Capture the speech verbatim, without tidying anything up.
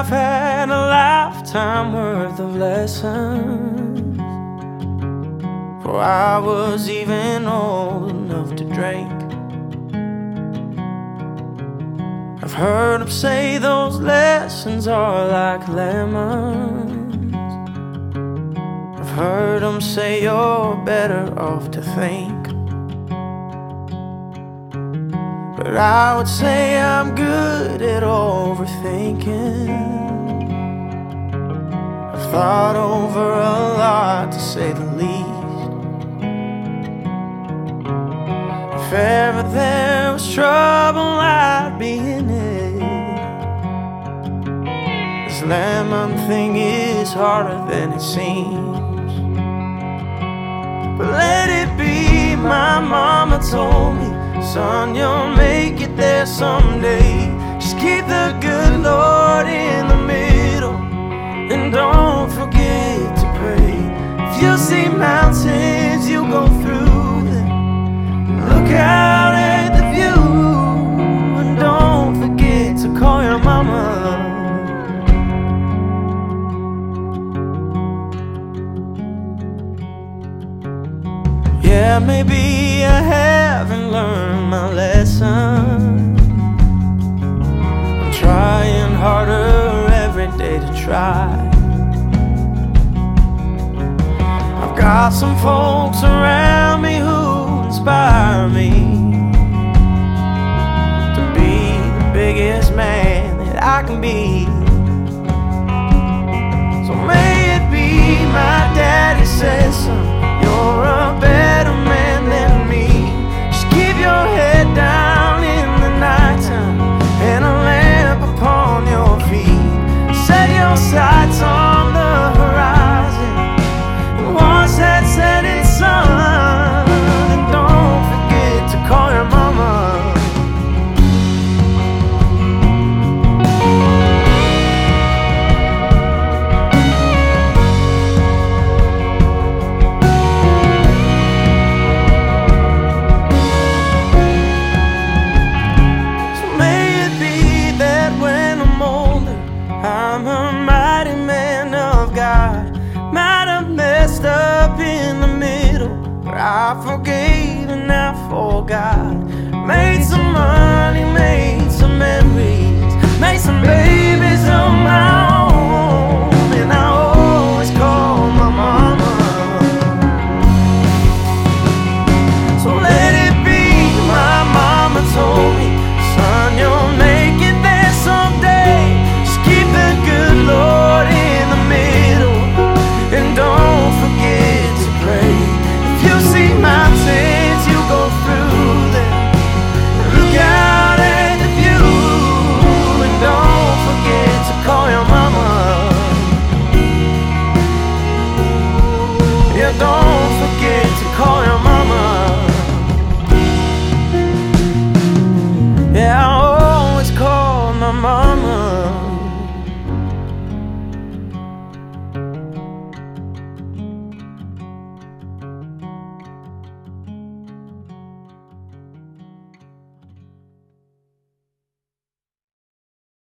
I've had a lifetime worth of lessons, for I was even old enough to drink. I've heard them say those lessons are like lemons. I've heard them say you're better off to think. But I would say I'm good at overthinking. I've thought over a lot, to say the least. If ever there was trouble, I'd be in it. This lemon thing is harder than it seems. But let it be, my mama told me, son, you'll make it there someday. Just keep the good Lord in the middle, and don't forget to pray. If you see mountains, you go through them. Look out at the view, and don't forget to call your mama. Yeah, maybe I haven't learned my lesson. I'm trying harder every day to try. I've got some folks around me who inspire me to be the biggest man that I can be. So may it be, my daddy says, son, you're a better man than me. Just keep your head down in the nighttime, and a lamp upon your feet. Set your sights on the horizon, and watch that setting sun. And don't forget to call your mama. I'm a mighty man of God. Might have messed up in the middle, but I forgave and I forgot. Made some money, made some memories, made some babies of my own, and I always call my mama. So let it be, my mama told me, son, you'll make it there someday. Good Lord in the middle, and don't forget to pray. If you see mountains, you go through them. Look out at the view, and don't forget to call your mama.